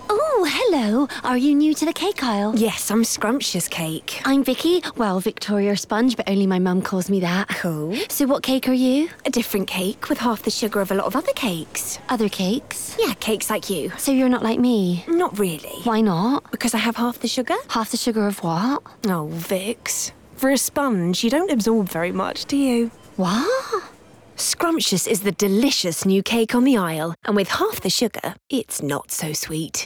Oh, hello. Are you new to the cake aisle? Yes, I'm Scrumptious Cake. I'm Vicky. Well, Victoria Sponge, but only my mum calls me that. Cool. So what cake are you? A different cake with half the sugar of a lot of other cakes. Other cakes? Yeah, cakes like you. So you're not like me? Not really. Why not? Because I have half the sugar? Half the sugar of what? Oh, Vix. For a sponge, you don't absorb very much, do you? What? Scrumptious is the delicious new cake on the aisle, and with half the sugar, it's not so sweet.